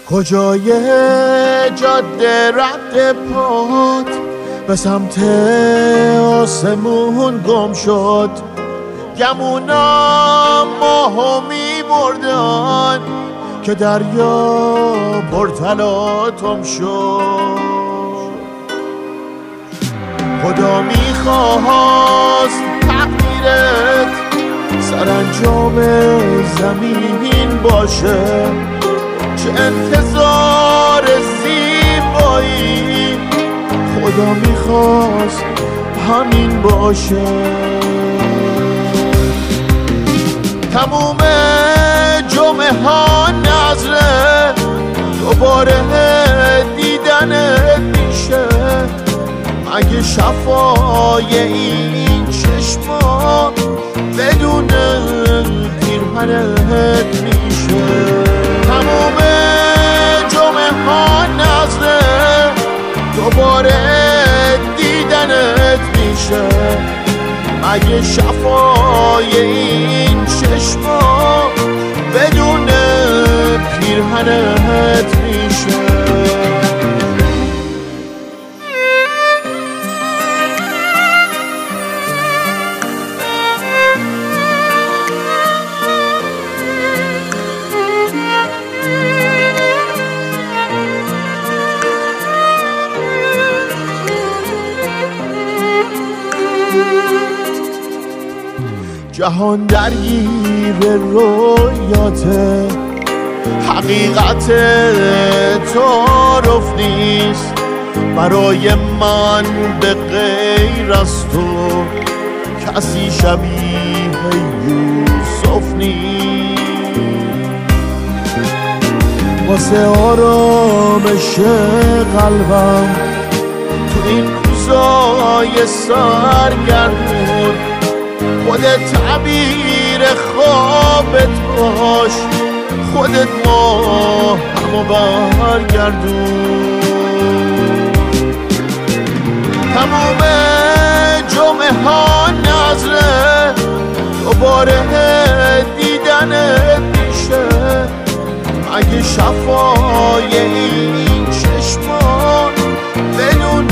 کجای جاده رد پات به سمت آسمون گم شد، گمونا ماهو میبردن که دریا پرتلاطم شد. خدا میخواست تقدیرت سرانجام زمین باشه، چه انتظار زیبایی، خدا میخواست همین باشه. تموم جمعه ها نظره دوباره دیدنت میشه، مگه شفای این چشما بدون پیرهنت میشه. تموم جمعه ها نظره دوباره دیدنت میشه، مگه شفای این چشما بدون پیرهنت میشه. جهان درگیر رویاته، حقیقت تعارف نیست، برای من به غیر از تو کسی شبیه یوسف نیست. واسه آرامش قلبم تو این روزای سرگردون خودت تعبیر خوابت باش، خودت ماهمو برگردون. تمام جمعه ها نظره دوباره دیدنت میشه، مگه شفای این چشما بدون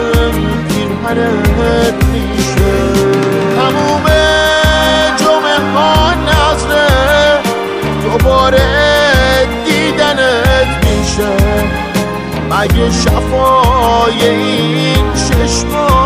پیرهنت میشه. تموم جمعه ها نظره دوباره دیدنت میشه، مگه شفای این چشما